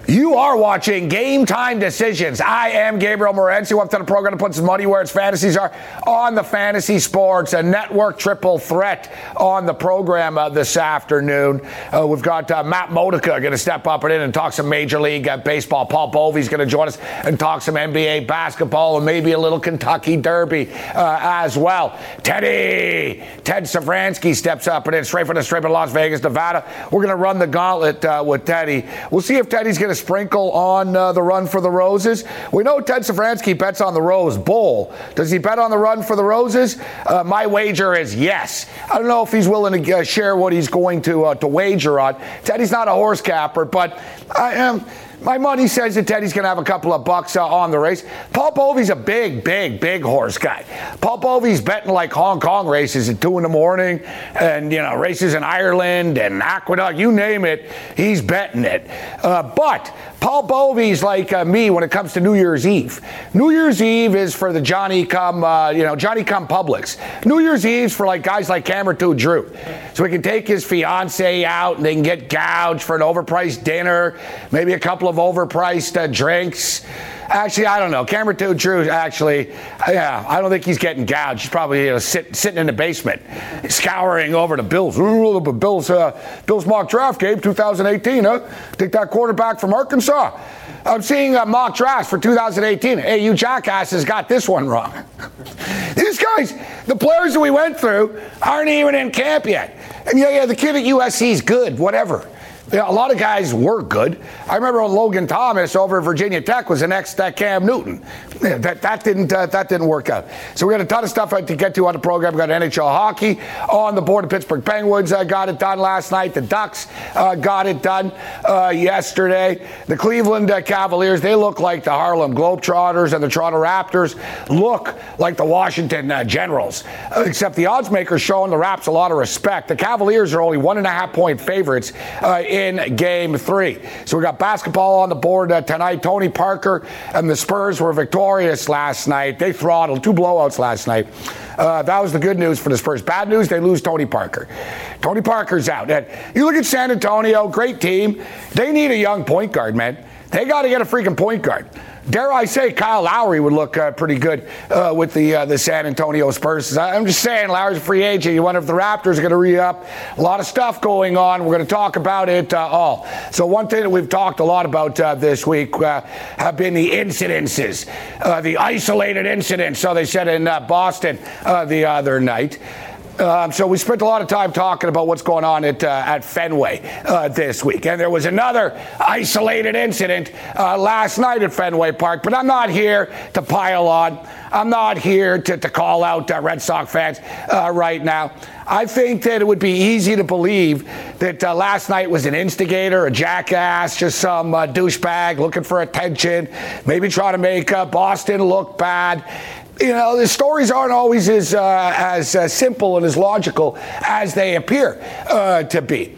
You are watching Game Time Decisions. I am Gabriel Morency. Up to the program to put some money where its fantasies are on the Fantasy Sports and Network Triple Threat on the program this afternoon. We've got Matt Modica going to step up and talk some Major League Baseball. Paul Bovey's going to join us and talk some NBA basketball and maybe a little Kentucky Derby as well. Ted Safransky steps up and straight from Las Vegas, Nevada. We're going to run the gauntlet with Teddy. We'll see if Teddy's going to sprinkle on the Run for the Roses. We know Ted Safransky bets on the Rose Bowl. Does he bet on the Run for the Roses? My wager is yes. I don't know if he's willing to share what he's going to wager on. Teddy's not a horse capper, but I am. My money says that Teddy's going to have a couple of bucks on the race. Paul Bovey's a big horse guy. Paul Bovey's betting like Hong Kong races at 2 a.m. and, races in Ireland and Aqueduct, you name it, he's betting it. But Paul Bovey's like me when it comes to New Year's Eve. New Year's Eve is for the Johnny come publics. New Year's Eve's for guys like Cameron Drew. So he can take his fiance out and they can get gouged for an overpriced dinner, maybe a couple of overpriced drinks. Actually, I don't know. Cameron Drew, actually, I don't think he's getting gouged. He's probably sitting in the basement, scouring over the Bills. Ooh, the Bills mock draft, Gabe, 2018, huh? Take that quarterback from Arkansas. I'm seeing mock drafts for 2018. Hey, you jackasses got this one wrong. These guys, the players that we went through, aren't even in camp yet. And the kid at USC is good, whatever. A lot of guys were good. I remember when Logan Thomas over at Virginia Tech was the next Cam Newton. That didn't work out. So we got a ton of stuff to get to on the program. We got NHL hockey on the board. The Pittsburgh Penguins got it done last night. The Ducks got it done yesterday. The Cleveland Cavaliers, they look like the Harlem Globetrotters, and the Toronto Raptors look like the Washington Generals. Except the odds makers showing the Raps a lot of respect. The Cavaliers are only 1.5-point favorites in Game 3. So we got basketball on the board tonight. Tony Parker and the Spurs were victorious last night. They throttled 2 blowouts last night. That was the good news for the Spurs. Bad news, they lose Tony Parker. Tony Parker's out. And you look at San Antonio, great team. They need a young point guard, man. They got to get a freaking point guard. Dare I say Kyle Lowry would look pretty good with the San Antonio Spurs. I'm just saying, Lowry's a free agent. You wonder if the Raptors are going to re-up. A lot of stuff going on. We're going to talk about it all. So one thing that we've talked a lot about this week have been the incidences, the isolated incidents, so they said in Boston the other night. So we spent a lot of time talking about what's going on at Fenway this week. And there was another isolated incident last night at Fenway Park. But I'm not here to pile on. I'm not here to call out Red Sox fans right now. I think that it would be easy to believe that last night was an instigator, a jackass, just some douchebag looking for attention, maybe trying to make Boston look bad. The stories aren't always as simple and as logical as they appear to be.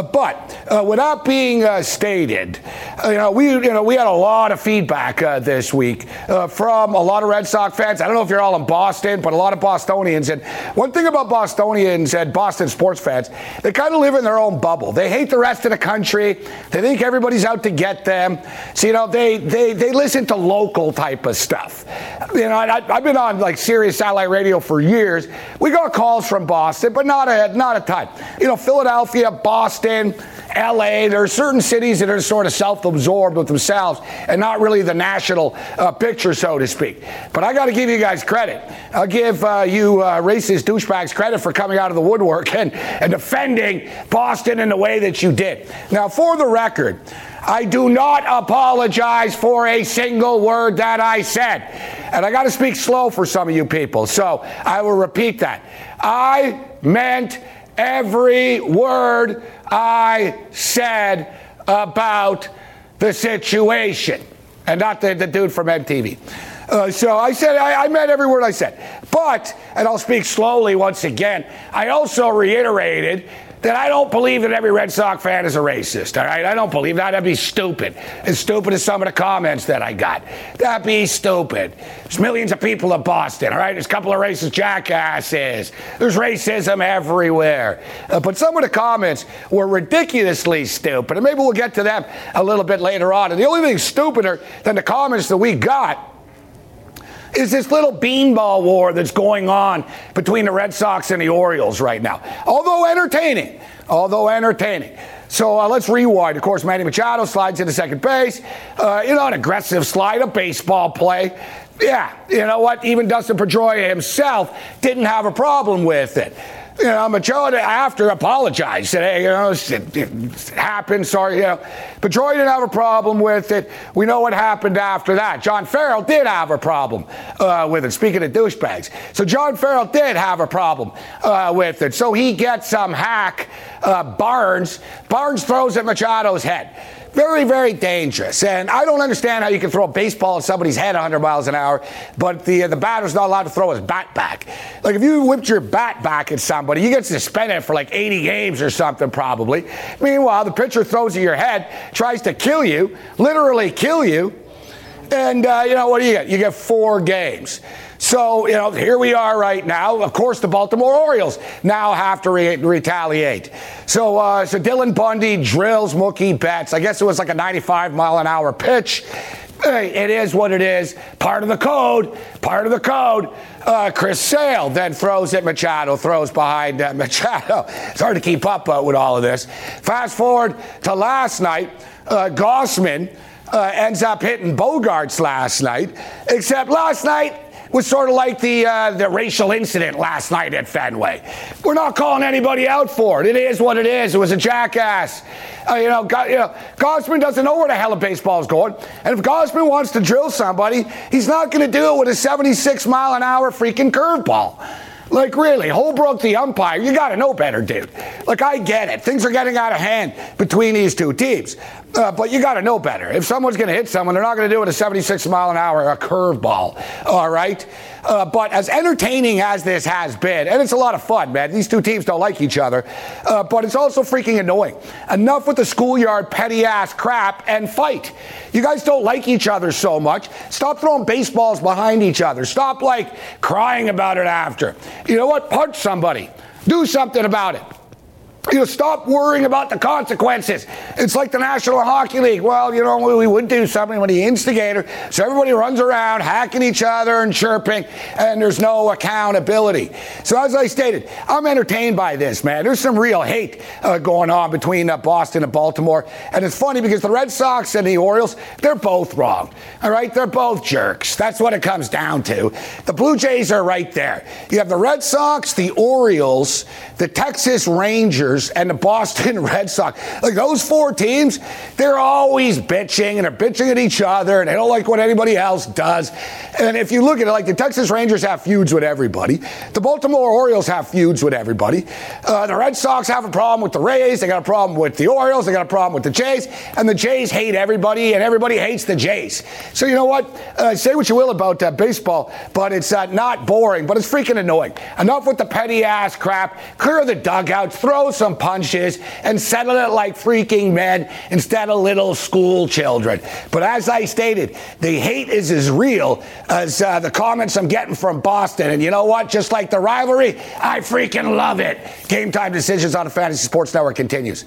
But with that being stated, we had a lot of feedback this week from a lot of Red Sox fans. I don't know if you're all in Boston, but a lot of Bostonians. And one thing about Bostonians and Boston sports fans, they kind of live in their own bubble. They hate the rest of the country. They think everybody's out to get them. So they listen to local type of stuff. I've been on Sirius satellite radio for years. We got calls from Boston, but not a ton. Philadelphia, Boston, LA, there are certain cities that are sort of self-absorbed with themselves and not really the national picture, so to speak. But I got to give you guys credit. I'll give you racist douchebags credit for coming out of the woodwork and defending Boston in the way that you did. Now, for the record, I do not apologize for a single word that I said. And I got to speak slow for some of you people, so I will repeat that. I meant every word I said about the situation, and not the dude from MTV. So I said, I meant every word I said. But, and I'll speak slowly once again, I also reiterated that I don't believe that every Red Sox fan is a racist, all right? I don't believe that. That'd be stupid. As stupid as some of the comments that I got. That'd be stupid. There's millions of people in Boston, all right? There's a couple of racist jackasses. There's racism everywhere. But some of the comments were ridiculously stupid, and maybe we'll get to them a little bit later on. And the only thing stupider than the comments that we got is this little beanball war that's going on between the Red Sox and the Orioles right now. Although entertaining. So let's rewind. Of course, Manny Machado slides into second base. An aggressive slide, a baseball play. Yeah, you know what? Even Dustin Pedroia himself didn't have a problem with it. Machado after apologized, said, hey, it happened, sorry, Pedroia didn't have a problem with it. We know what happened after that. John Farrell did have a problem with it, speaking of douchebags. So John Farrell did have a problem with it. So he gets some hack, Barnes. Barnes throws at Machado's head. Very, very dangerous. And I don't understand how you can throw a baseball at somebody's head 100 miles an hour, but the batter's not allowed to throw his bat back. Like, if you whipped your bat back at somebody, you get suspended for like 80 games or something probably. Meanwhile, the pitcher throws at your head, tries to kill you, literally kill you, and what do you get? You get 4 games. So, here we are right now. Of course, the Baltimore Orioles now have to retaliate. So Dylan Bundy drills Mookie Betts. I guess it was like a 95-mile-an-hour pitch. Hey, it is what it is. Part of the code. Chris Sale then throws at Machado, throws behind Machado. It's hard to keep up with all of this. Fast forward to last night. Gausman ends up hitting Bogarts last night, except last night was sort of like the racial incident last night at Fenway. We're not calling anybody out for it. It is what it is. It was a jackass. Gausman doesn't know where the hell a baseball is going. And if Gausman wants to drill somebody, he's not going to do it with a 76-mile-an-hour freaking curveball. Like, really, Holbrook, the umpire, you got to know better, dude. Like, I get it. Things are getting out of hand between these two teams. But you got to know better. If someone's going to hit someone, they're not going to do it with a 76-mile-an-hour curveball. All right? But as entertaining as this has been, and it's a lot of fun, man. These two teams don't like each other. But it's also freaking annoying. Enough with the schoolyard petty-ass crap and fight. You guys don't like each other so much. Stop throwing baseballs behind each other. Stop, crying about it after. You know what? Punch somebody. Do something about it. Stop worrying about the consequences. It's like the National Hockey League. Well, we would do something when the instigator, so everybody runs around hacking each other and chirping, and there's no accountability. So as I stated, I'm entertained by this, man. There's some real hate going on between Boston and Baltimore, and it's funny because the Red Sox and the Orioles, they're both wrong. All right? They're both jerks. That's what it comes down to. The Blue Jays are right there. You have the Red Sox, the Orioles, the Texas Rangers, and the Boston Red Sox. Like, those 4 teams, they're always bitching, and they're bitching at each other, and they don't like what anybody else does. And if you look at it, the Texas Rangers have feuds with everybody. The Baltimore Orioles have feuds with everybody. The Red Sox have a problem with the Rays. They got a problem with the Orioles. They got a problem with the Jays. And the Jays hate everybody, and everybody hates the Jays. So you know what? Say what you will about baseball, but it's not boring, but it's freaking annoying. Enough with the petty-ass crap. Clear the dugouts. Throw some punches and settle it like freaking men instead of little school children. But as I stated, the hate is as real as the comments I'm getting from Boston. And you know what? Just like the rivalry, I freaking love it. Game Time Decisions on the Fantasy Sports Network continues.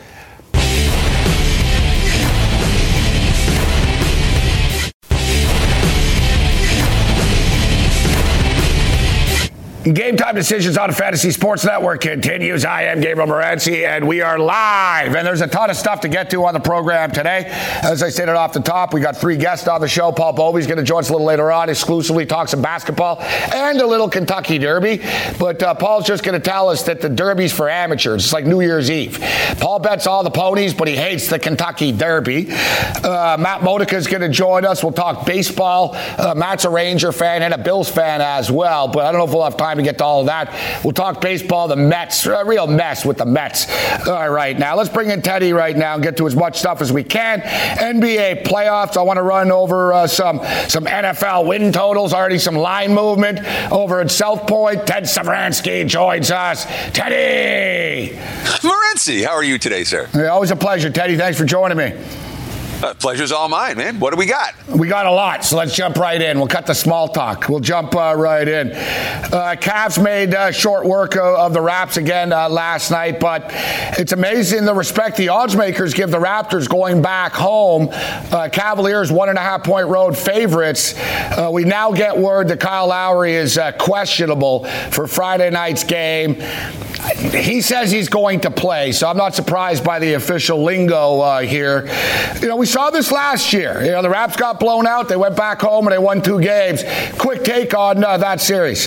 Game Time Decisions on Fantasy Sports Network continues. I am Gabriel Morency, and we are live. And there's a ton of stuff to get to on the program today. As I stated off the top, we got 3 guests on the show. Paul Bovey's going to join us a little later on, exclusively talk some basketball and a little Kentucky Derby. But Paul's just going to tell us that the Derby's for amateurs. It's like New Year's Eve. Paul bets all the ponies, but he hates the Kentucky Derby. Matt Modica is going to join us. We'll talk baseball. Matt's a Ranger fan and a Bills fan as well, but I don't know if we'll have time time to get to all of that. We'll talk baseball, the Mets, a real mess with the Mets. All right, now let's bring in Teddy right now and get to as much stuff as we can. NBA playoffs. I want to run over some NFL win totals, already some line movement over at South Point. Ted Savransky joins us. Teddy! Morency, how are you today, sir? Always a pleasure, Teddy. Thanks for joining me. Pleasure's all mine, man. What do we got? We got a lot, so let's jump right in. We'll cut the small talk. We'll jump right in. Cavs made short work of the Raps again last night, but it's amazing the respect the odds makers give the Raptors going back home. Cavaliers 1.5-point road favorites. We now get word that Kyle Lowry is questionable for Friday night's game. He says he's going to play, so I'm not surprised by the official lingo here. We saw this last year. The Raps got blown out. They went back home and they won 2 games. Quick take on that series.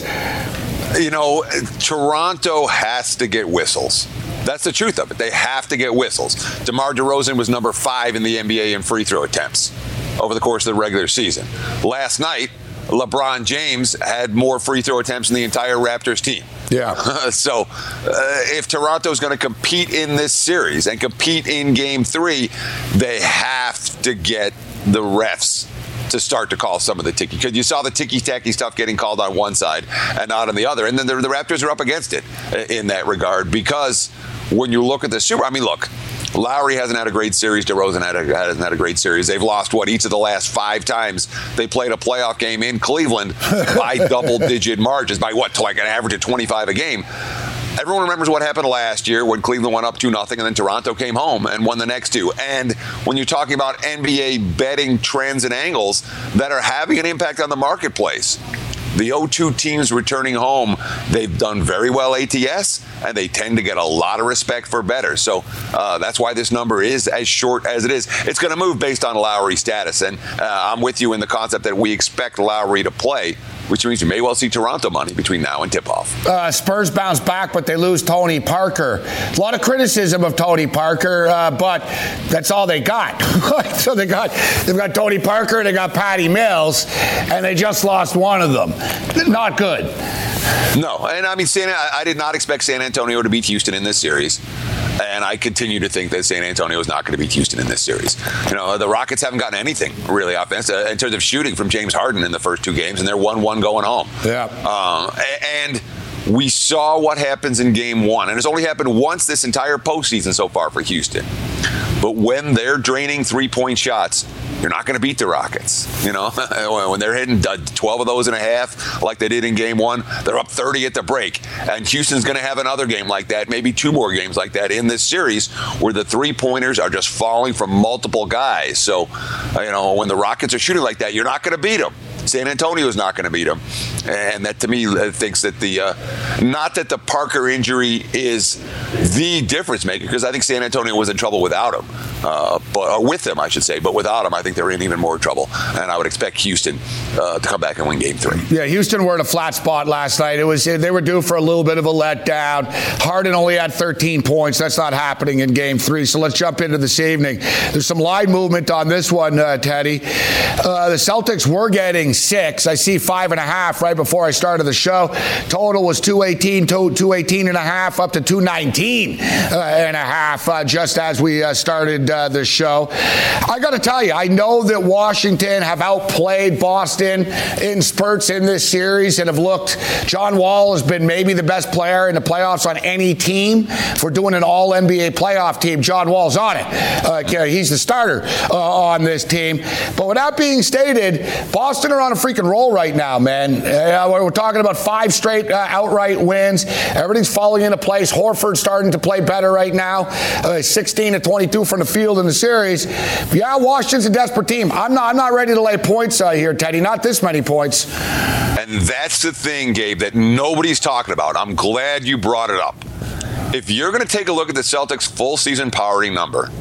Toronto has to get whistles. That's the truth of it. They have to get whistles. DeMar DeRozan was number 5 in the NBA in free throw attempts over the course of the regular season. Last night, LeBron James had more free throw attempts than the entire Raptors team. Yeah. So if Toronto's going to compete in this series and compete in Game 3, they have to get the refs to start to call some of the ticky. Because you saw the ticky-tacky stuff getting called on one side and not on the other. And then the Raptors are up against it in that regard because when you look at the look, Lowry hasn't had a great series. DeRozan hasn't had a great series. They've lost, each of the last 5 times they played a playoff game in Cleveland by double-digit margins, by like an average of 25 a game. Everyone remembers what happened last year when Cleveland went up 2-0 and then Toronto came home and won the next 2. And when you're talking about NBA betting trends and angles that are having an impact on the marketplace, the 0-2 teams returning home, they've done very well ATS, and they tend to get a lot of respect for bettors. So that's why this number is as short as it is. It's going to move based on Lowry's status, and I'm with you in the concept that we expect Lowry to play, which means you may well see Toronto money between now and tip-off. Spurs bounce back, but they lose Tony Parker. A lot of criticism of Tony Parker, but that's all they got. So they've got Tony Parker, they got Patty Mills, and they just lost one of them. Not good. No, and I did not expect San Antonio to beat Houston in this series. And I continue to think that San Antonio is not going to beat Houston in this series. The Rockets haven't gotten anything really offensive in terms of shooting from James Harden in the first 2 games, and they're 1-1 going home. Yeah. And we saw what happens in Game 1, and it's only happened once this entire postseason so far for Houston. But when they're draining three-point shots, you're not going to beat the Rockets. When they're hitting 12 of those and a half like they did in Game 1, they're up 30 at the break. And Houston's going to have another game like that, maybe 2 more games like that in this series where the three-pointers are just falling from multiple guys. So, when the Rockets are shooting like that, you're not going to beat them. San Antonio is not going to beat them. And that, to me, thinks that not that the Parker injury is the difference maker, because I think San Antonio was in trouble without him, or with him, I should say. But without him, I think they're in even more trouble. And I would expect Houston to come back and win Game 3. Yeah, Houston were in a flat spot last night. They were due for a little bit of a letdown. Harden only had 13 points. That's not happening in Game 3. So let's jump into this evening. There's some line movement on this one, Teddy. The Celtics were getting 6. I see 5.5 right before I started the show. Total was 218, 218.5 up to 219 and a half just as we started the show. I got to tell you, I know that Washington have outplayed Boston in spurts in this series and have looked. John Wall has been maybe the best player in the playoffs on any team. If we're doing an all-NBA playoff team, John Wall's on it. He's the starter on this team. But with that being stated, Boston are on a freaking roll right now, man. We're talking about 5 straight outright wins. Everything's falling into place. Horford's starting to play better right now. 16 to 22 from the field in the series. Yeah, Washington's a desperate team. I'm not ready to lay points here, Teddy. Not this many points. And that's the thing, Gabe, that nobody's talking about. I'm glad you brought it up. If you're going to take a look at the Celtics' full season power rating number,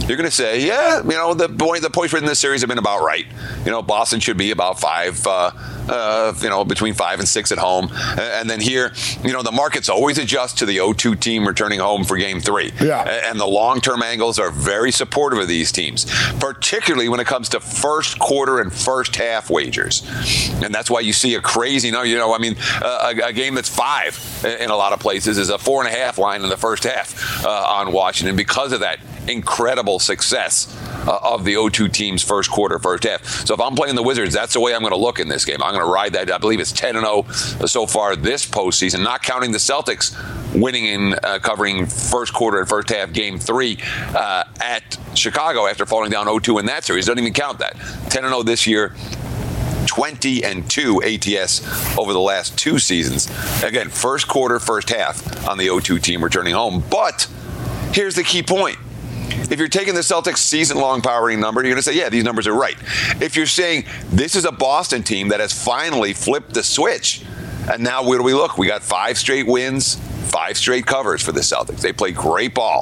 you're going to say, yeah, the points spread in this series have been about right. Boston should be about 5, between 5 and 6 at home. And then here, the markets always adjust to the 0-2 team returning home for game 3. Yeah. And the long-term angles are very supportive of these teams, particularly when it comes to first quarter and first half wagers. And that's why you see a crazy number. A game that's 5 in a lot of places is a 4.5 line in the first half on Washington because of that incredible success of the 0-2 team's first quarter, first half. So if I'm playing the Wizards, that's the way I'm going to look in this game. I'm going to ride that. I believe it's 10-0 so far this postseason, not counting the Celtics winning and covering first quarter and first half game 3 at Chicago after falling down 0-2 in that series. Don't even count that. 10-0 this year. 20-2 ATS over the last 2 seasons. Again, first quarter, first half on the 0-2 team returning home. But here's the key point. If you're taking the Celtics season-long power rating number, you're going to say, yeah, these numbers are right. If you're saying this is a Boston team that has finally flipped the switch, and now where do we look? We got 5 straight wins, 5 straight covers for the Celtics. They play great ball.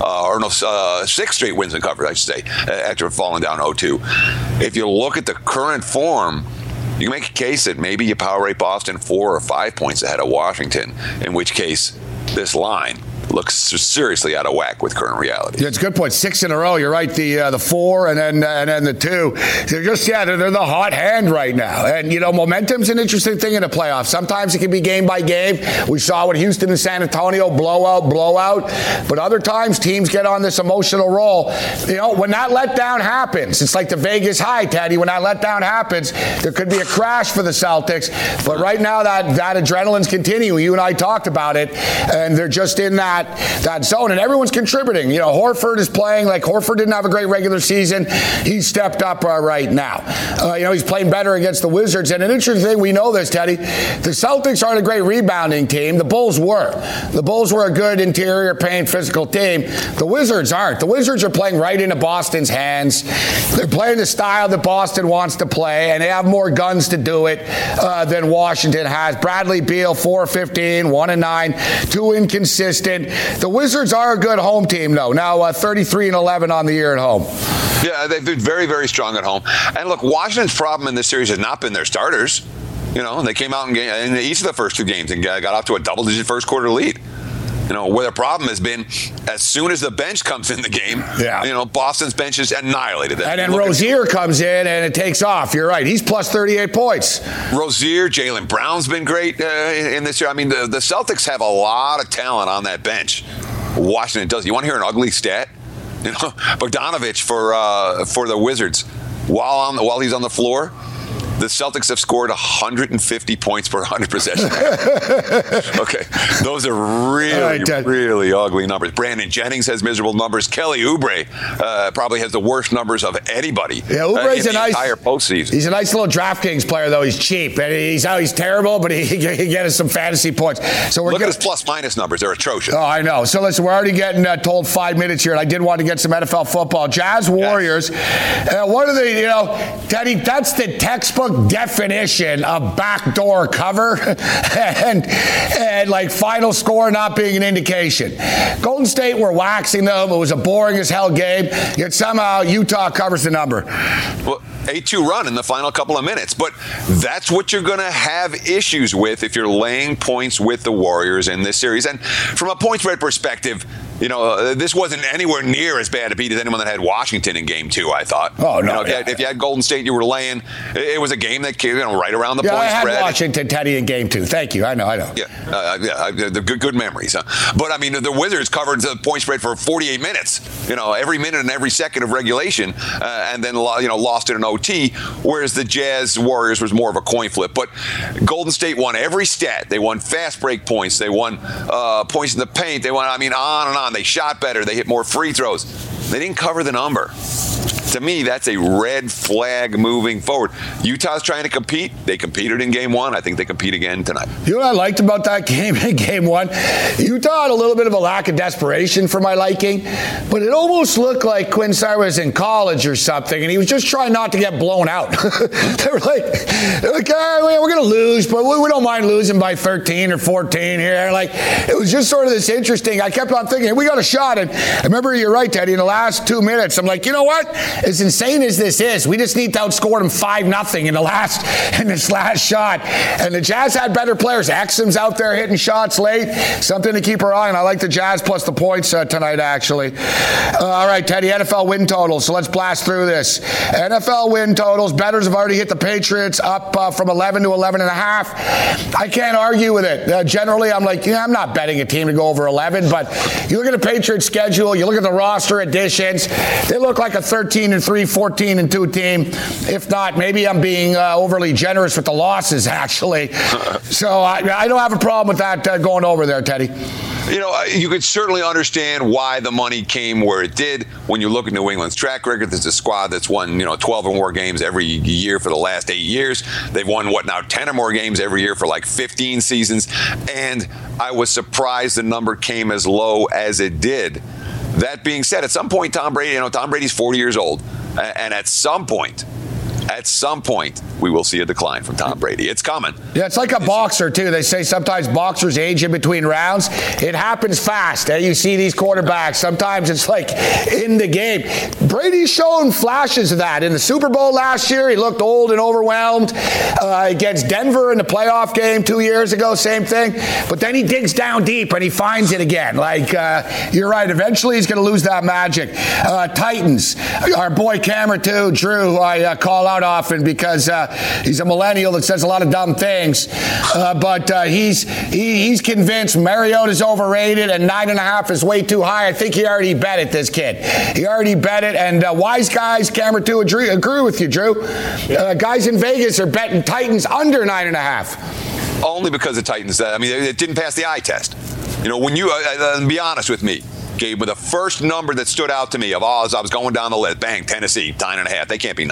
6 straight wins and covers, I should say, after falling down 0-2. If you look at the current form, you can make a case that maybe you power rate Boston 4 or 5 points ahead of Washington, in which case this line looks seriously out of whack with current reality. Yeah, it's a good point. 6 in a row. You're right. The 4 and then the 2. They're the hot hand right now. And momentum's an interesting thing in the playoffs. Sometimes it can be game by game. We saw with Houston and San Antonio, blowout. But other times teams get on this emotional roll. When that letdown happens, it's like the Vegas high, Teddy. When that letdown happens, there could be a crash for the Celtics. But right now that adrenaline's continuing. You and I talked about it, and they're just in that zone, and everyone's contributing. Horford is playing like Horford didn't have a great regular season. He's stepped up right now. He's playing better against the Wizards. And an interesting thing, we know this, Teddy, the Celtics aren't a great rebounding team. The Bulls were. The Bulls were a good interior paint physical team. The Wizards aren't. The Wizards are playing right into Boston's hands. They're playing the style that Boston wants to play, and they have more guns to do it than Washington has. Bradley Beal, 4-15, 1-9, 2 inconsistent. The Wizards are a good home team, though. Now 33-11 on the year at home. Yeah, they've been very, very strong at home. And look, Washington's problem in this series has not been their starters. They came out in each of the first 2 games and got off to a double-digit first quarter lead. Where the problem has been, as soon as the bench comes in the game, Boston's bench is annihilated. And then Rozier comes in and it takes off. You're right. He's plus 38 points. Rozier, Jaylen Brown's been great in this year. I mean, the Celtics have a lot of talent on that bench. Washington does. You want to hear an ugly stat? Bogdanovich for the Wizards, while he's on the floor, the Celtics have scored 150 points per 100 possessions. Okay. Those are really ugly numbers. Brandon Jennings has miserable numbers. Kelly Oubre probably has the worst numbers of anybody in the entire postseason. He's a nice little DraftKings player, though. He's cheap. And he's terrible, but he can get us some fantasy points. So Look at his plus-minus numbers. They're atrocious. Oh, I know. So listen, we're already getting told 5 minutes here, and I did want to get some NFL football. Jazz Warriors. Yes. What are they, Teddy, that's the textbook definition of backdoor cover and like final score not being an indication. Golden State were waxing them. It was a boring as hell game, yet somehow Utah covers the number. Well, 8-2 run in the final couple of minutes. But that's what you're going to have issues with if you're laying points with the Warriors in this series. And from a point spread perspective, this wasn't anywhere near as bad a beat as anyone that had Washington in game 2, I thought. Oh, no. If you had Golden State, you were laying. It was a game that came right around the point spread. I had Washington, Teddy, in game 2. Thank you. I know. Yeah, the good memories. Huh? But, I mean, the Wizards covered the point spread for 48 minutes, every minute and every second of regulation, and then, lost it in OT, whereas the Jazz Warriors was more of a coin flip. But Golden State won every stat. They won fast break points. They won points in the paint. They won, on and on. They shot better. They hit more free throws. They didn't cover the number. To me, that's a red flag moving forward. Utah's trying to compete. They competed in game one. I think they compete again tonight. You know what I liked about that game in game one? Utah had a little bit of a lack of desperation for my liking, but it almost looked like Quinn Snyder was in college or something, and he was just trying not to get blown out. They were like we're going to lose, but we don't mind losing by 13 or 14 here. Like, it was just sort of this interesting. I kept on thinking, we got a shot. And I remember, you're right, Teddy, in the last 2 minutes, I'm like, you know what? As insane as this is, we just need to outscore them 5-0 in this last shot. And the Jazz had better players. Exum's out there hitting shots late. Something to keep our eye on. I like the Jazz plus the points tonight, actually. All right, Teddy, NFL win totals. So let's blast through this. NFL win totals. Bettors have already hit the Patriots up from 11 to 11.5. I can't argue with it. Generally, I'm like, I'm not betting a team to go over 11, but you look at the Patriots schedule, you look at the roster additions, they look like a 13-3, 14-2 team. If not, maybe I'm being overly generous with the losses, actually. So I don't have a problem with that going over there, Teddy. You know, you could certainly understand why the money came where it did. When you look at New England's track record, there's a squad that's won, 12 or more games every year for the last 8 years. They've won, 10 or more games every year for like 15 seasons. And I was surprised the number came as low as it did. That being said, at some point, Tom Brady's 40 years old. And at some point, we will see a decline from Tom Brady. It's coming. Yeah, it's like a boxer, too. They say sometimes boxers age in between rounds. It happens fast. You see these quarterbacks. Sometimes it's like in the game. Brady's shown flashes of that. In the Super Bowl last year, he looked old and overwhelmed. Against Denver in the playoff game 2 years ago, same thing. But then he digs down deep and he finds it again. You're right. Eventually, he's going to lose that magic. Titans. Our boy Cameron, too, Drew, who I call out often because he's a millennial that says a lot of dumb things, but he's convinced Mariota's overrated and 9.5 is way too high. I think he already bet it, this kid. He already bet it, and wise guys, Cameron too, agree with you, Drew. Guys in Vegas are betting Titans under 9.5. Only because the Titans, it didn't pass the eye test. When you, be honest with me, Gabe, with the first number that stood out to me as I was going down the list, bang, Tennessee, 9.5. They can't be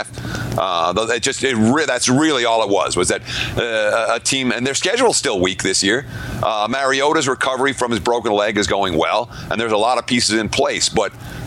9.5. That's really all it was that a team, and their schedule's still weak this year. Mariota's recovery from his broken leg is going well, and there's a lot of pieces in place, but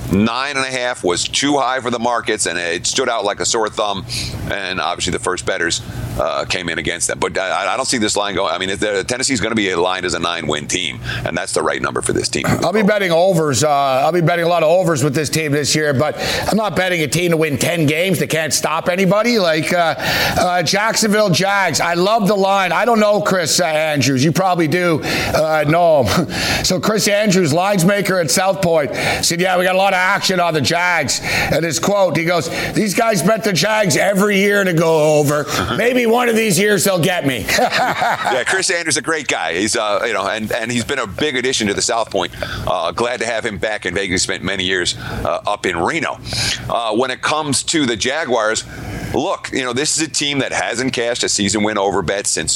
9.5 was too high for the markets, and it stood out like a sore thumb. And obviously, the first bettors came in against them. But I don't see this line going. Tennessee's going to be aligned as a 9-win team, and that's the right number for this team. I'll be betting overs. I'll be betting a lot of overs with this team this year, but I'm not betting a team to win 10 games that can't stop anybody. Like Jacksonville Jags. I love the line. I don't know Chris Andrews. You probably do know him. So Chris Andrews, lines maker at South Point, said, yeah, we got a lot of action on the Jags. And his quote, he goes, these guys bet the Jags every year to go over. Maybe one of these years they'll get me. Yeah, Chris Andrews is a great guy. He's and he's been a big addition to the South Point. Glad to have him back in Vegas. He spent many years up in Reno. When it comes to the Jaguars, look, this is a team that hasn't cashed a season win over bet since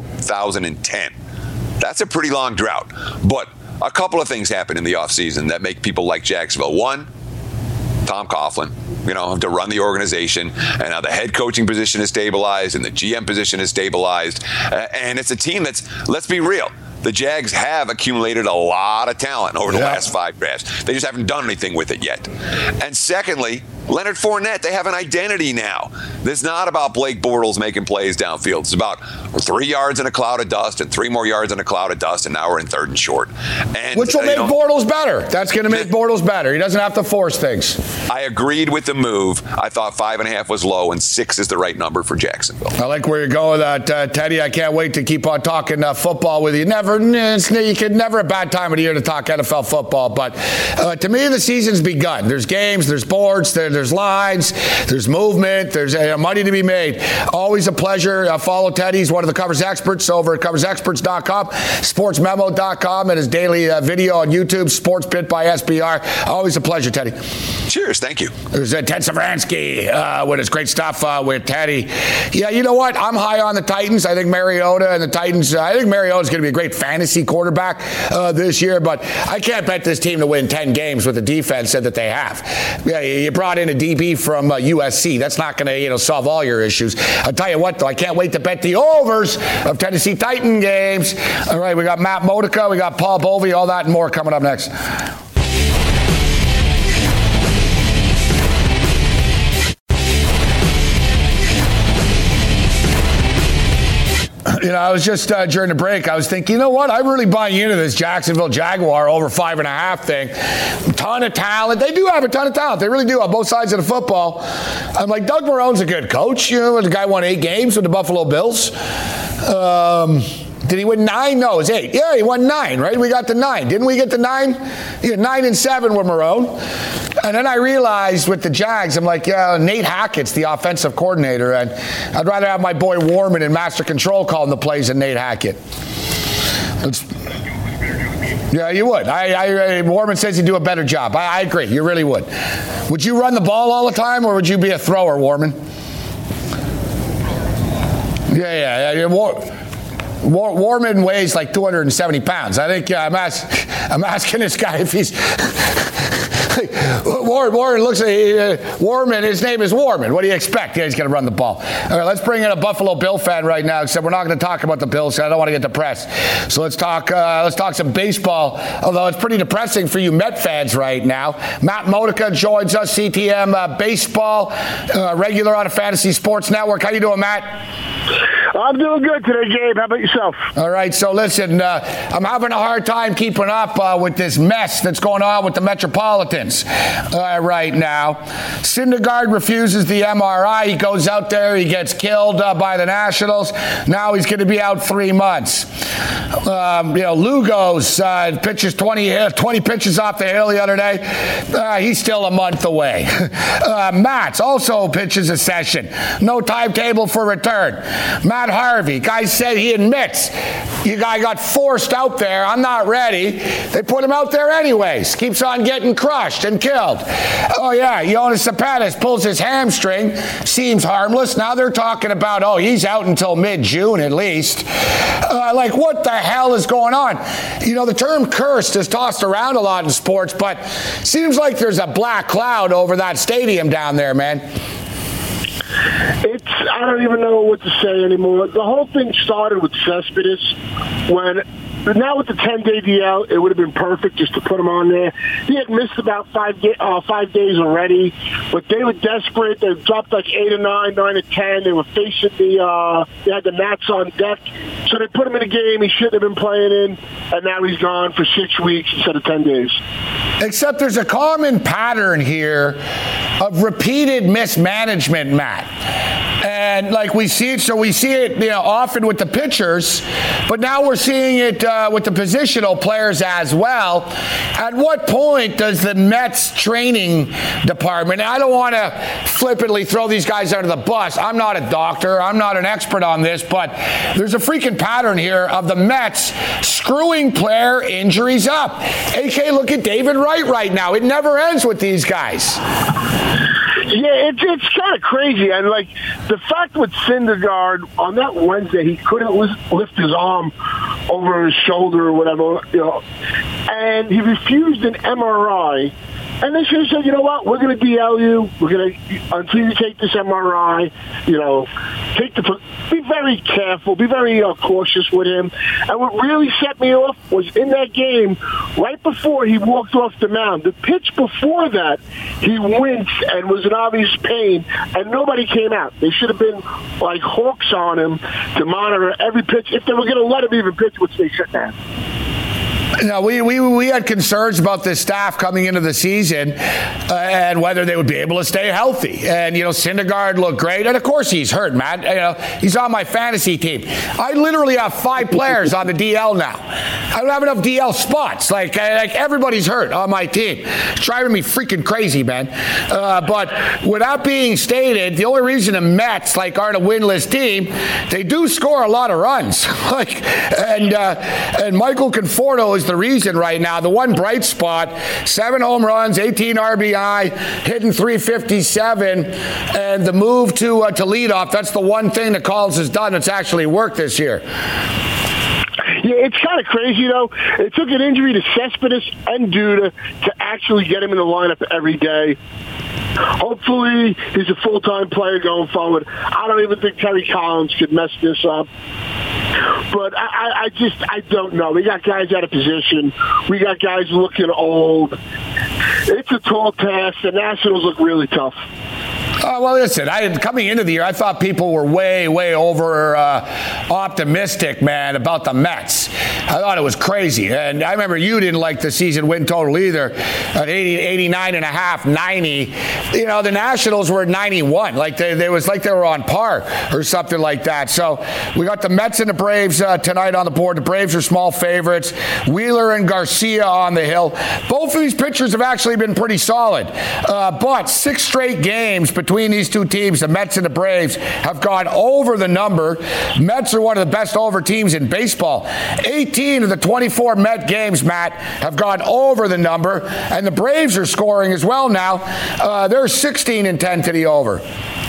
2010. That's a pretty long drought. But a couple of things happen in the offseason that make people like Jacksonville. One, Tom Coughlin, to run the organization, and now the head coaching position is stabilized and the GM position is stabilized. And it's a team that's, let's be real, the Jags have accumulated a lot of talent over the last 5 drafts. They just haven't done anything with it yet. And secondly, Leonard Fournette, they have an identity now. It's not about Blake Bortles making plays downfield. It's about 3 yards in a cloud of dust and 3 more yards in a cloud of dust, and now we're in 3rd and short. And, which will make Bortles better. That's going to make Bortles better. He doesn't have to force things. I agreed with the move. I thought 5.5 was low, and 6 is the right number for Jacksonville. I like where you're going with that, Teddy. I can't wait to keep on talking football with you. You could never a bad time of the year to talk NFL football, but to me, the season's begun. There's games, there's boards, there's lines, there's movement, there's money to be made. Always a pleasure. Follow Teddy. He's one of the Covers experts over at coversexperts.com, sportsmemo.com, and his daily video on YouTube, Sports Pit by SBR. Always a pleasure, Teddy. Cheers. Thank you. There's Ted Savransky with his great stuff with Teddy. Yeah, you know what? I'm high on the Titans. I think Mariota and the Titans, I think Mariota's going to be a great fantasy quarterback this year, but I can't bet this team to win 10 games with the defense that they have. Yeah, you brought in a DB from USC. That's not going to solve all your issues. I'll tell you what, though, I can't wait to bet the overs of Tennessee Titan games. All right, we got Matt Modica, we got Paul Bovey, all that and more coming up next. I was just during the break, I was thinking, you know what? I'm really buying into this Jacksonville Jaguar over 5.5 thing. A ton of talent. They do have a ton of talent. They really do on both sides of the football. I'm like, Doug Marrone's a good coach. The guy won 8 games with the Buffalo Bills. Did he win 9? No, it was 8. Yeah, he won 9, right? We got to 9. Didn't we get to 9? He had 9 and 7 with Marrone. And then I realized with the Jags, I'm like, yeah, Nate Hackett's the offensive coordinator, and I'd rather have my boy Warman in Master Control calling the plays than Nate Hackett. Yeah, you would. Warman says you do a better job. I agree. You really would. Would you run the ball all the time, or would you be a thrower, Warman? Yeah. Warman weighs like 270 pounds. I think I'm asking this guy if he's... Warren looks at Warman. His name is Warman. What do you expect? Yeah, he's going to run the ball. All right, let's bring in a Buffalo Bill fan right now. Except we're not going to talk about the Bills. I don't want to get depressed. So let's talk some baseball. Although it's pretty depressing for you Met fans right now. Matt Modica joins us, CTM baseball regular on a Fantasy Sports Network. How you doing, Matt? I'm doing good today, Gabe. How about yourself? All right. So listen, I'm having a hard time keeping up with this mess that's going on with the Metropolitans right now. Syndergaard refuses the MRI. He goes out there. He gets killed by the Nationals. Now he's going to be out 3 months. Lugos pitches 20 pitches off the hill the other day. He's still a month away. Matz also pitches a session. No timetable for return. Matt Harvey, guy said he admits, I got forced out there. I'm not ready. They put him out there anyways. Keeps on getting crushed and killed. Oh, yeah, Yoenis Cespedes pulls his hamstring. Seems harmless. Now they're talking about, he's out until mid-June at least. What the hell is going on? The term cursed is tossed around a lot in sports, but seems like there's a black cloud over that stadium down there, man. I don't even know what to say anymore. The whole thing started with Cespedes now with the 10-day DL, it would have been perfect just to put him on there. He had missed about 5 days already, but they were desperate. They dropped like 8 or 9, 9 or 10. They were facing they had the Nats on deck. So they put him in a game he shouldn't have been playing in, and now he's gone for 6 weeks instead of 10 days. Except there's a common pattern here of repeated mismanagement, Matt. And we see it often with the pitchers, but now we're seeing it with the positional players as well. At what point does the Mets training department, I don't want to flippantly throw these guys under the bus. I'm not a doctor. I'm not an expert on this, but there's a freaking pattern here of the Mets screwing player injuries up. AK, look at David Wright right now. It never ends with these guys. Yeah, it's kind of crazy. And, the fact with Syndergaard, on that Wednesday, he couldn't lift his arm over his shoulder or whatever, and he refused an MRI. And they should have said, you know what, we're going to DL you. We're going to, until you take this MRI, be very careful, be very cautious with him. And what really set me off was in that game, right before he walked off the mound, the pitch before that, he winced and was in obvious pain, and nobody came out. They should have been like hawks on him to monitor every pitch, if they were going to let him even pitch, which they shouldn't have. No, we had concerns about this staff coming into the season and whether they would be able to stay healthy. And, Syndergaard looked great. And, of course, he's hurt, Matt. He's on my fantasy team. I literally have 5 players on the DL now. I don't have enough DL spots. Everybody's hurt on my team. It's driving me freaking crazy, man. But with that being stated, the only reason the Mets, aren't a winless team, they do score a lot of runs. And Michael Conforto is the reason right now. The one bright spot, 7 home runs, 18 RBI, hitting .357, and the move to leadoff. That's the one thing that Collins has done that's actually worked this year. Yeah, it's kind of crazy, though. It took an injury to Cespedes and Duda to actually get him in the lineup every day. Hopefully, he's a full-time player going forward. I don't even think Terry Collins could mess this up. But I don't know. We got guys out of position. We got guys looking old. It's a tall task. The Nationals look really tough. Well, listen, coming into the year, I thought people were way over optimistic, man, about the Mets. I thought it was crazy. And I remember you didn't like the season win total either at 89.5, 90. You know, the Nationals were at 91. Like they were on par or something like that. So we got the Mets and the Braves tonight on the board. The Braves are small favorites. Wheeler and Garcia on the hill. Both of these pitchers have actually been pretty solid. But 6 straight games between these two teams, the Mets and the Braves, have gone over the number. Mets are one of the best over teams in baseball. 18 of the 24 Met games, Matt, have gone over the number, and the Braves are scoring as well now. They're 16-10 to the over.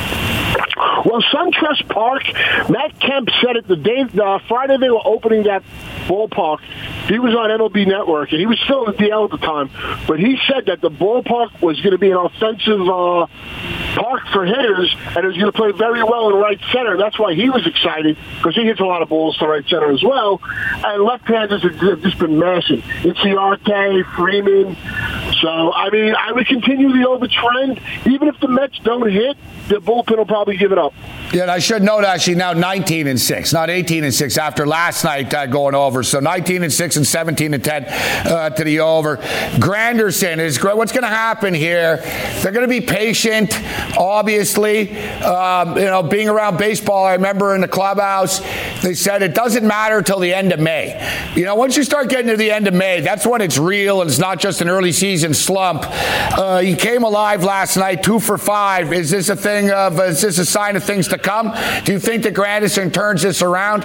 Well, SunTrust Park, Matt Kemp said it the Friday they were opening that ballpark. He was on MLB Network, and he was still in the DL at the time. But he said that the ballpark was going to be an offensive park for hitters, and it was going to play very well in right center. That's why he was excited, because he hits a lot of balls to right center as well. And left-handers have just been mashing. Inciarte, Freeman. So, I mean, I would continue the over trend. Even if the Mets don't hit, the bullpen will probably give it up. Yeah, and I should note actually now 19-6, not 18-6 after last night going over. So 19-6 and 17-10 to the over. Granderson is great. What's going to happen here? They're going to be patient, obviously. Being around baseball, I remember in the clubhouse, they said it doesn't matter till the end of May. Once you start getting to the end of May, that's when it's real and it's not just an early season slump. He came alive last night, 2 for 5. Is this a sign of things to come? Do you think that Granderson turns this around?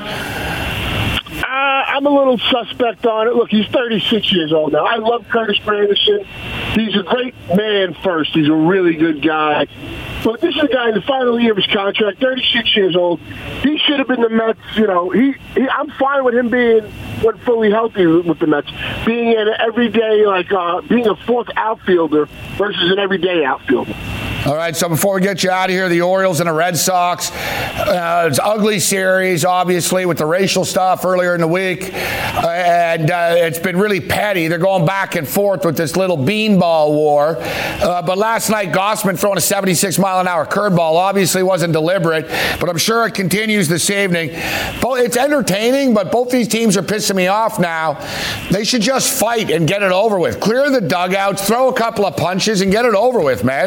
I'm a little suspect on it. Look, he's 36 years old now. I love Curtis Granderson. He's a great man first. He's a really good guy. But this is a guy in the final year of his contract, 36 years old. He should have been the Mets. I'm fine with him being fully healthy with the Mets. Being an everyday, being a fourth outfielder versus an everyday outfielder. All right, so before we get you out of here, the Orioles and the Red Sox. It's an ugly series, obviously, with the racial stuff earlier in the week. And it's been really petty. They're going back and forth with this little beanball war. But last night, Gausman throwing a 76-mile-an-hour curveball obviously wasn't deliberate, but I'm sure it continues this evening. It's entertaining, but both these teams are pissing me off now. They should just fight and get it over with. Clear the dugouts, throw a couple of punches, and get it over with, man.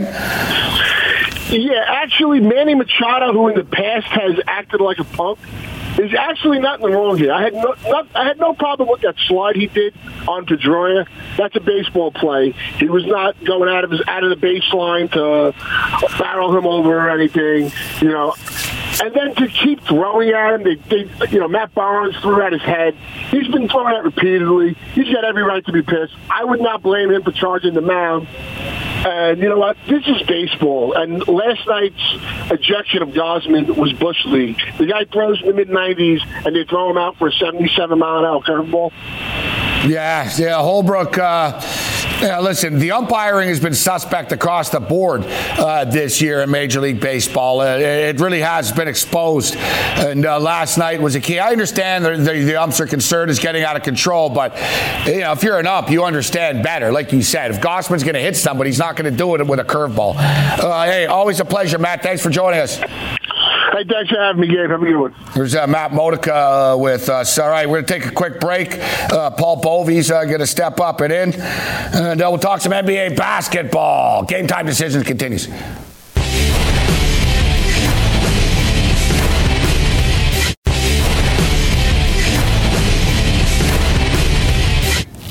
Yeah, actually, Manny Machado, who in the past has acted like a punk, is actually nothing wrong here. I had no problem with that slide he did on Pedroia. That's a baseball play. He was not going out of the baseline to barrel him over or anything, And then to keep throwing at him, Matt Barnes threw at his head. He's been throwing at repeatedly. He's got every right to be pissed. I would not blame him for charging the mound. And you know what? This is baseball. And last night's ejection of Gausman was Bush League. The guy throws in the mid-90s, and they throw him out for a 77-mile-an-hour curveball. Yeah, Holbrook. Listen, the umpiring has been suspect across the board this year in Major League Baseball. It really has been exposed. And last night was a key. I understand the umps are concerned is getting out of control, but if you're an ump, you understand better. Like you said, if Gausman's going to hit somebody, he's not going to do it with a curveball. Hey, always a pleasure, Matt. Thanks for joining us. Hey, thanks for having me, Gabe. Have a good one. There's Matt Modica with us. All right, we're going to take a quick break. Paul Bovey's going to step up and in. And we'll talk some NBA basketball. Game Time Decisions continues.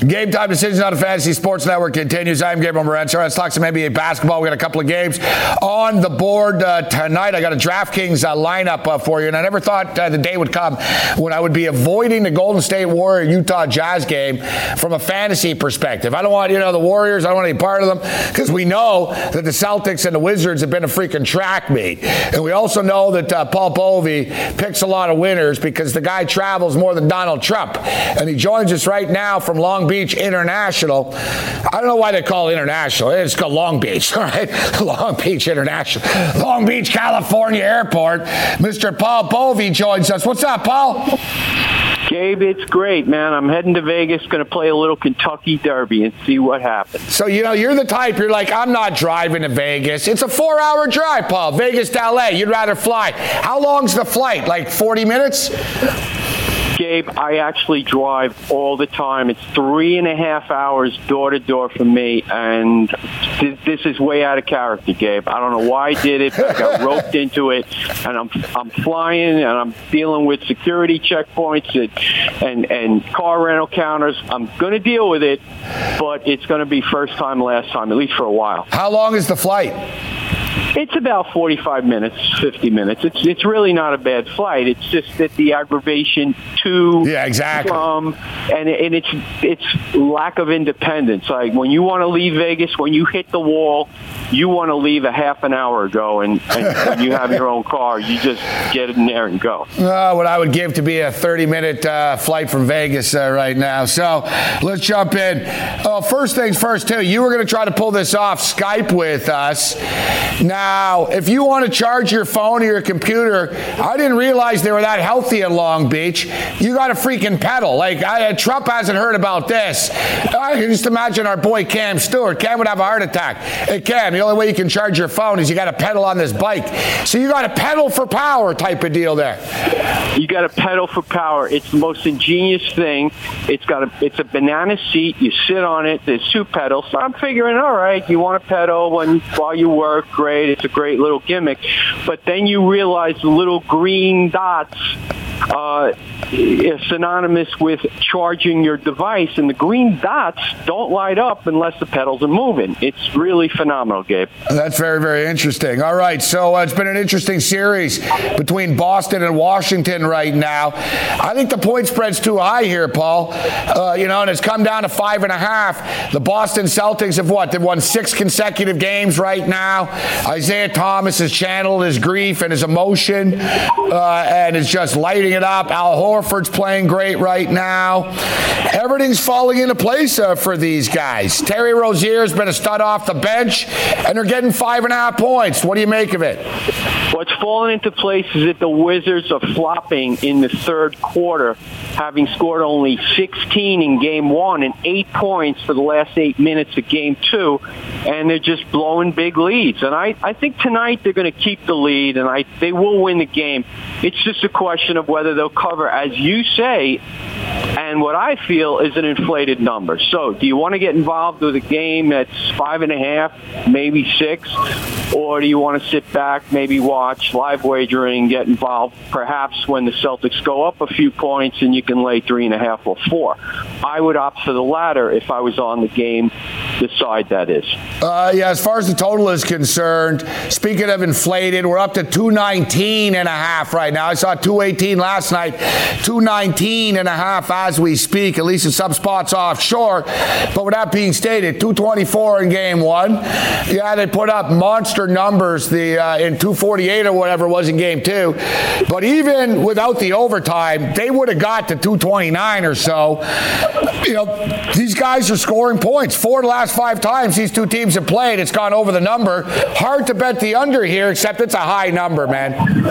Game Time Decisions on the Fantasy Sports Network continues. I'm Gabriel Morency. Let's talk some NBA basketball. We got a couple of games on the board tonight. I got a DraftKings lineup for you, and I never thought the day would come when I would be avoiding the Golden State Warrior Utah Jazz game from a fantasy perspective. I don't want the Warriors. I don't want any part of them because we know that the Celtics and the Wizards have been a freaking track meet, and we also know that Paul Povey picks a lot of winners because the guy travels more than Donald Trump, and he joins us right now from Long Beach International. I don't know why they call it international. It's called Long Beach, all right? Long Beach International. Long Beach, California Airport. Mr. Paul Povey joins us. What's up, Paul? Gabe, it's great, man. I'm heading to Vegas, going to play a little Kentucky Derby and see what happens. So, you're the type, you're like, I'm not driving to Vegas. It's a 4-hour drive, Paul. Vegas to LA. You'd rather fly. How long's the flight? Like 40 minutes? Gabe, I actually drive all the time. It's 3.5 hours door to door for me, and this is way out of character, Gabe. I don't know why I did it, but I got roped into it, and I'm flying, and I'm dealing with security checkpoints and car rental counters. I'm going to deal with it, but it's going to be first time, last time, at least for a while. How long is the flight? It's about 45 minutes, 50 minutes. It's really not a bad flight. It's just that the aggravation to from and it's lack of independence. Like when you want to leave Vegas, when you hit the wall, you want to leave a half an hour ago, and when you have your own car, you just get in there and go. What I would give to be a 30-minute flight from Vegas right now. So let's jump in. First things first, too. You were going to try to pull this off Skype with us. Now, if you want to charge your phone or your computer, I didn't realize they were that healthy in Long Beach. You got a freaking pedal. Like, Trump hasn't heard about this. I can just imagine our boy Cam Stewart. Cam would have a heart attack. Hey, Cam, the only way you can charge your phone is you got to pedal on this bike. So you got a pedal for power type of deal there. You got a pedal for power. It's the most ingenious thing. It's a banana seat. You sit on it. There's 2 pedals. So I'm figuring, all right, you want to pedal while you work. Great. It's a great little gimmick. But then you realize the little green dots is synonymous with charging your device, and the green dots don't light up unless the pedals are moving. It's really phenomenal, Gabe. That's very, very interesting. All right, so it's been an interesting series between Boston and Washington right now. I think the point spread's too high here, Paul. And it's come down to 5.5. The Boston Celtics have what? They've won 6 consecutive games right now. Isaiah Thomas has channeled his grief and his emotion and is just lighting it up. Al Horford's playing great right now. Everything's falling into place for these guys. Terry Rozier's been a stud off the bench, and they're getting 5.5 points. What do you make of it? What's falling into place is that the Wizards are flopping in the third quarter, having scored only 16 in Game 1 and 8 points for the last 8 minutes of Game 2, and they're just blowing big leads. And I think tonight they're going to keep the lead, and they will win the game. It's just a question of whether they'll cover, as you say, and what I feel is an inflated number. So do you want to get involved with a game that's 5.5, maybe 6, or do you want to sit back, maybe watch live wagering, get involved perhaps when the Celtics go up a few points and you can lay 3.5 or 4? I would opt for the latter if I was on the game, the side that is. As far as the total is concerned, speaking of inflated, we're up to 219.5 right now. I saw 218 last night, 219.5 as we speak, at least in some spots offshore. But with that being stated, 224 in Game 1. Yeah, they put up monster numbers in 248 or whatever it was in Game 2. But even without the overtime, they would have got to 229 or so. These guys are scoring points. 4 of the last 5 times these two teams have played, it's gone over the number. Hard to bet the under here, except it's a high number, man.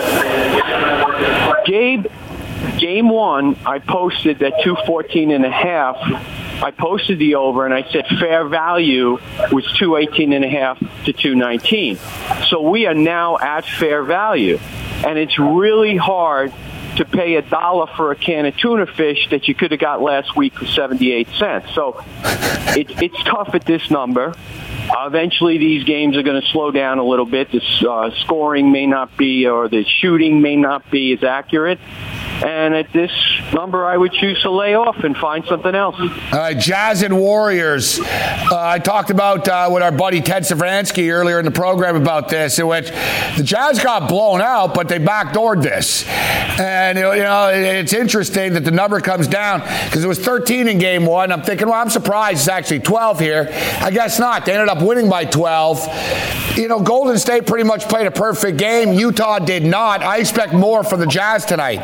Gabe, Game 1, I posted that 214.5. I posted the over, and I said fair value was 218.5 to 219. So we are now at fair value, and it's really hard to pay $1 for a can of tuna fish that you could have got last week for 78 cents. So it's tough at this number. Eventually, these games are going to slow down a little bit. The scoring may not be, or the shooting may not be as accurate. And at this number, I would choose to lay off and find something else. Jazz and Warriors. I talked about with our buddy Ted Savransky earlier in the program about this, in which the Jazz got blown out, but they backdoored this. And, it's interesting that the number comes down because it was 13 in game one. I'm thinking, well, I'm surprised it's actually 12 here. I guess not. They ended up winning by 12. Golden State pretty much played a perfect game. Utah did not. I expect more from the Jazz tonight.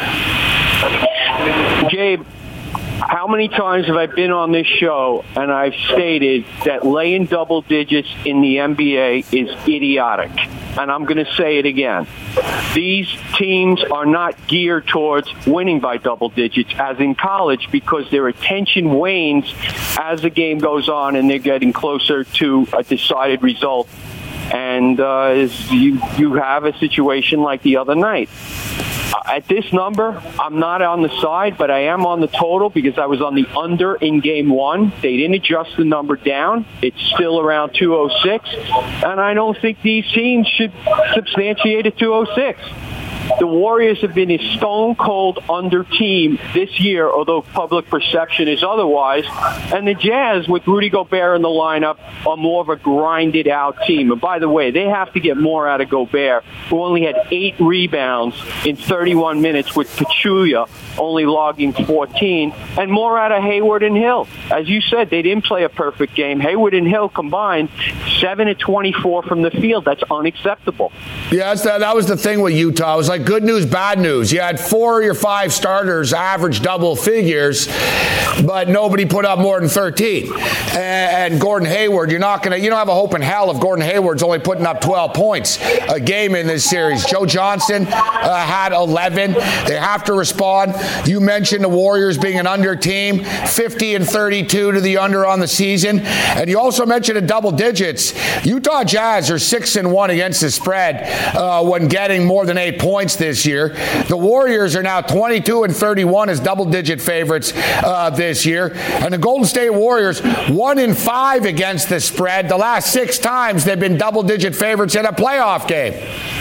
Gabe, how many times have I been on this show and I've stated that laying double digits in the NBA is idiotic? And I'm going to say it again. These teams are not geared towards winning by double digits as in college because their attention wanes as the game goes on and they're getting closer to a decided result. And you have a situation like the other night. At this number, I'm not on the side, but I am on the total because I was on the under in game one. They didn't adjust the number down. It's still around 206. And I don't think these teams should substantiate at 206. The Warriors have been a stone-cold under team this year, although public perception is otherwise. And the Jazz, with Rudy Gobert in the lineup, are more of a grinded-out team. And by the way, they have to get more out of Gobert, who only had 8 rebounds in 31 minutes, with Pachulia only logging 14, and more out of Hayward and Hill. As you said, they didn't play a perfect game. Hayward and Hill combined 7-24 from the field. That's unacceptable. Yeah, that was the thing with Utah. It was like good news, bad news. You had 4 of your 5 starters average double figures, but nobody put up more than 13. And Gordon Hayward, you don't have a hope in hell if Gordon Hayward's only putting up 12 points a game in this series. Joe Johnson had 11. They have to respond. You mentioned the Warriors being an under team, 50-32 to the under on the season. And you also mentioned a double digits. Utah Jazz are 6-1 against the spread when getting more than 8 points this year. The Warriors are now 22-31 as double-digit favorites this year. And the Golden State Warriors, 1-5 against the spread. The last 6 times they've been double-digit favorites in a playoff game.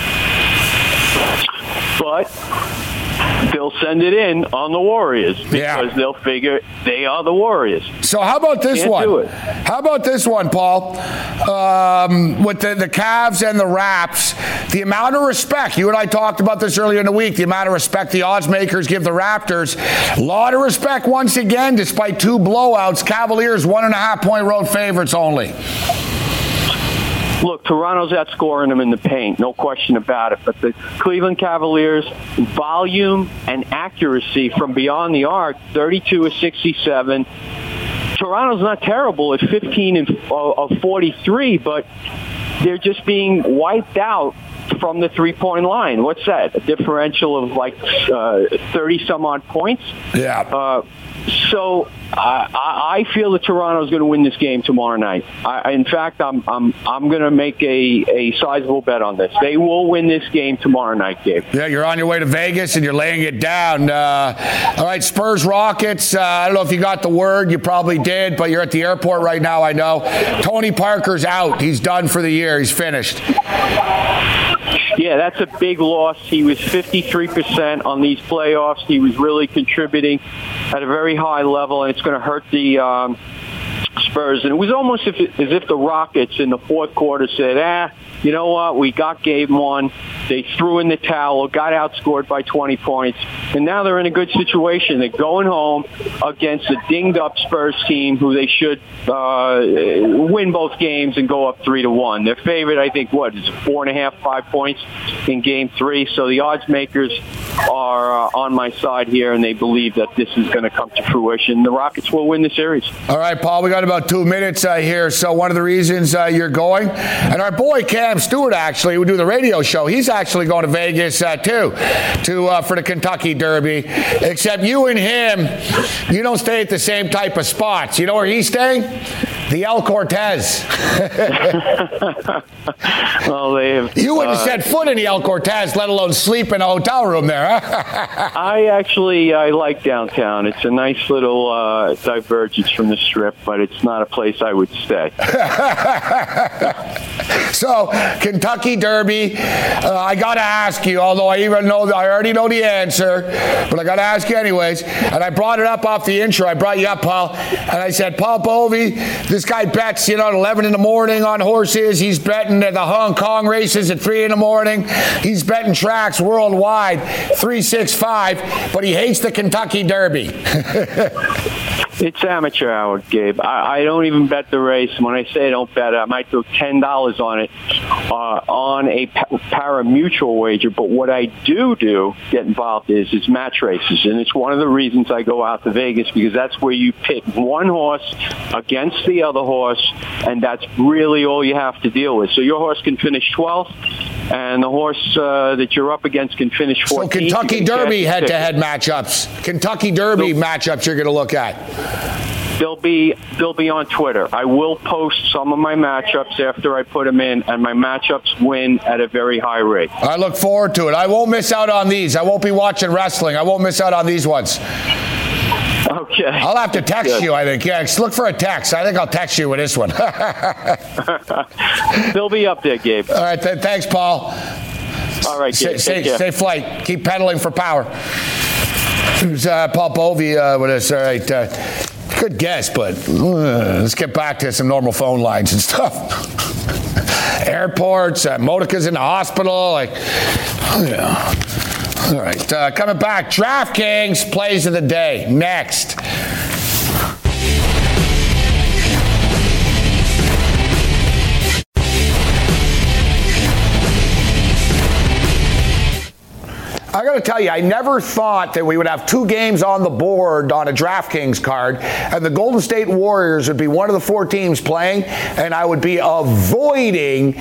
But they'll send it in on the Warriors because they'll figure they are the Warriors. So how about this one? How about this one, Paul? With the Cavs and the Raps, the amount of respect, you and I talked about this earlier in the week, the amount of respect the odds makers give the Raptors. A lot of respect once again, despite 2 blowouts. Cavaliers 1.5-point road favorites only. Look, Toronto's outscoring them in the paint, no question about it. But the Cleveland Cavaliers, volume and accuracy from beyond the arc, 32 of 67. Toronto's not terrible at 15 of 43, but they're just being wiped out from the three-point line. What's that? A differential of like 30-some-odd points? Yeah. So I feel that Toronto is going to win this game tomorrow night. In fact, I'm going to make a sizable bet on this. They will win this game tomorrow night, Gabe. Yeah, you're on your way to Vegas and you're laying it down. All right, Spurs Rockets. I don't know if you got the word. You probably did, but you're at the airport right now, I know. Tony Parker's out. He's done for the year. He's finished. Yeah, that's a big loss. He was 53% on these playoffs. He was really contributing at a very high level, and it's going to hurt the Spurs. And it was almost as if the Rockets in the fourth quarter said, you know what, we got game one. They threw in the towel, got outscored by 20 points, and now they're in a good situation. They're going home against a dinged-up Spurs team who they should win both games and go up 3-1. They're favored, I think, is it 4.5, 5 points in Game 3. So the odds makers are on my side here, and they believe that this is going to come to fruition. The Rockets will win the series. All right, Paul, we got about 2 minutes here. So one of the reasons you're going, and our boy Cam Stewart, actually, who do the radio show, he's actually going to Vegas too, for the Kentucky Derby. Except you and him, you don't stay at the same type of spots. You know where he's staying? The El Cortez. Well, You wouldn't have set foot in the El Cortez, let alone sleep in a hotel room there, huh? I like downtown. It's a nice little divergence from the Strip, but it's not a place I would stay. So, Kentucky Derby, I got to ask you, although I already know the answer, but I got to ask you anyways. And I brought it up off the intro. I brought you up, Paul. And I said, Paul Bovey, this guy bets, at 11 in the morning on horses. He's betting at the Hong Kong races at 3 in the morning. He's betting tracks worldwide, 365, but he hates the Kentucky Derby. It's amateur hour, Gabe. I don't even bet the race. When I say I don't bet it, I might throw $10 on it on a pari-mutuel wager. But what I do get involved is match races. And it's one of the reasons I go out to Vegas, because that's where you pit one horse against the other horse, and that's really all you have to deal with. So your horse can finish 12th, and the horse that you're up against can finish 14th. So Kentucky Derby head-to-head matchups. Kentucky Derby matchups you're going to look at. They'll be on Twitter. I will post some of my matchups after I put them in, and my matchups win at a very high rate. I look forward to it. I won't miss out on these. I won't be watching wrestling. I won't miss out on these ones. Okay. I'll have to text you, I think. Yeah, look for a text. I think I'll text you with this one. They'll be up there, Gabe. All right, thanks, Paul. All right, Gabe. Safe flight. Keep pedaling for power. There's Paul Bovey with us. All right. Good guess, but let's get back to some normal phone lines and stuff. Airports, Modica's in the hospital. All right. Coming back, DraftKings plays of the day. Next. I got to tell you, I never thought that we would have 2 games on the board on a DraftKings card, and the Golden State Warriors would be one of the 4 teams playing, and I would be avoiding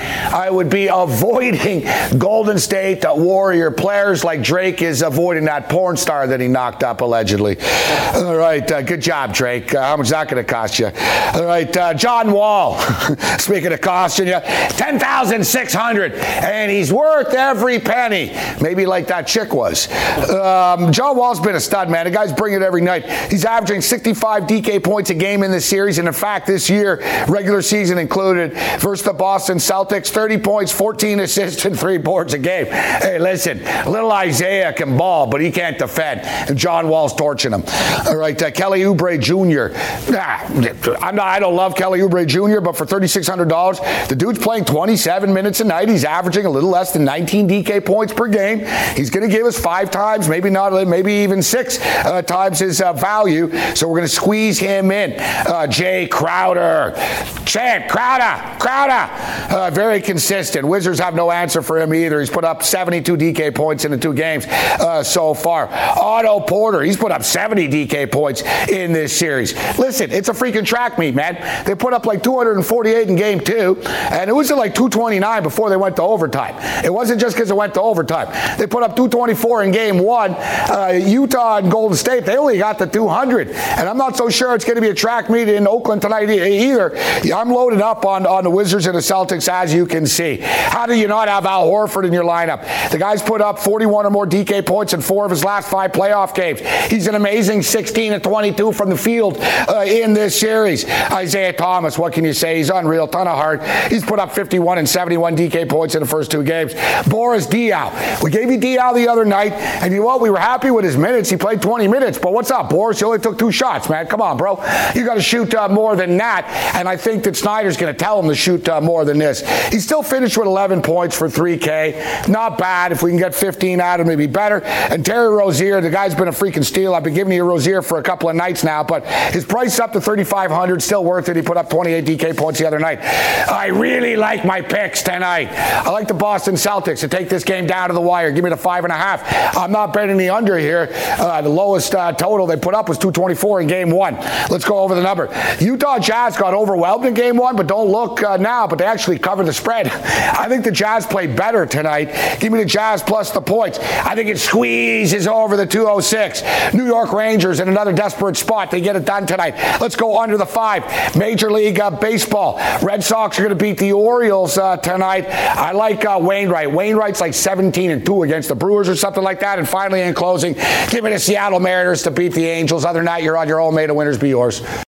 Golden State Warrior players like Drake is avoiding that porn star that he knocked up allegedly. All right, good job, Drake. How much is that going to cost you? All right, John Wall. Speaking of costing you, $10,600, and he's worth every penny. Maybe like that chick was. John Wall's been a stud, man. The guy's bringing it every night. He's averaging 65 DK points a game in this series, and in fact, this year, regular season included, versus the Boston Celtics, 30 points, 14 assists, and 3 boards a game. Hey, listen, little Isaiah can ball, but he can't defend, and John Wall's torching him. All right, Kelly Oubre Jr. I don't love Kelly Oubre Jr., but for $3,600, the dude's playing 27 minutes a night. He's averaging a little less than 19 DK points per game. He's going to give us 5 times, maybe even 6 times his value. So we're going to squeeze him in. Jay Crowder. Crowder. Very consistent. Wizards have no answer for him either. He's put up 72 DK points in the 2 games so far. Otto Porter. He's put up 70 DK points in this series. Listen, it's a freaking track meet, man. They put up like 248 in game 2, and it was at like 229 before they went to overtime. It wasn't just because it went to overtime. They put up 224 in game 1. Utah and Golden State, they only got to 200. And I'm not so sure it's going to be a track meet in Oakland tonight either. I'm loaded up on the Wizards and the Celtics, as you can see. How do you not have Al Horford in your lineup? The guy's put up 41 or more DK points in 4 of his last 5 playoff games. He's an amazing 16 and 22 from the field in this series. Isaiah Thomas, what can you say? He's unreal, ton of heart. He's put up 51 and 71 DK points in the first 2 games. Boris Diaw. We gave you Diaw the other night, and you know what? We were happy with his minutes. He played 20 minutes, but what's up, Boris? You only took 2 shots, man. Come on, bro. You got to shoot more than that, and I think that Snyder's going to tell him to shoot more than this. He still finished with 11 points for $3K. Not bad. If we can get 15 out of him, it'd be better. And Terry Rozier, the guy's been a freaking steal. I've been giving you Rozier for a couple of nights now, but his price up to $3,500, still worth it. He put up 28 DK points the other night. I really like my picks tonight. I like the Boston Celtics to take this game down to the wire. Give me the 5.5 2.5. I'm not betting the under here. The lowest total they put up was 224 in game 1. Let's go over the number. Utah Jazz got overwhelmed in game 1, but don't look now, but they actually covered the spread. I think the Jazz played better tonight. Give me the Jazz plus the points. I think it squeezes over the 206. New York Rangers in another desperate spot. They get it done tonight. Let's go under the 5. Major League Baseball. Red Sox are going to beat the Orioles tonight. I like Wainwright. Wainwright's like 17-2 against the Brewers or something like that. And finally, in closing, give me the Seattle Mariners to beat the Angels. Other than that, you're on your own. May the winners be yours.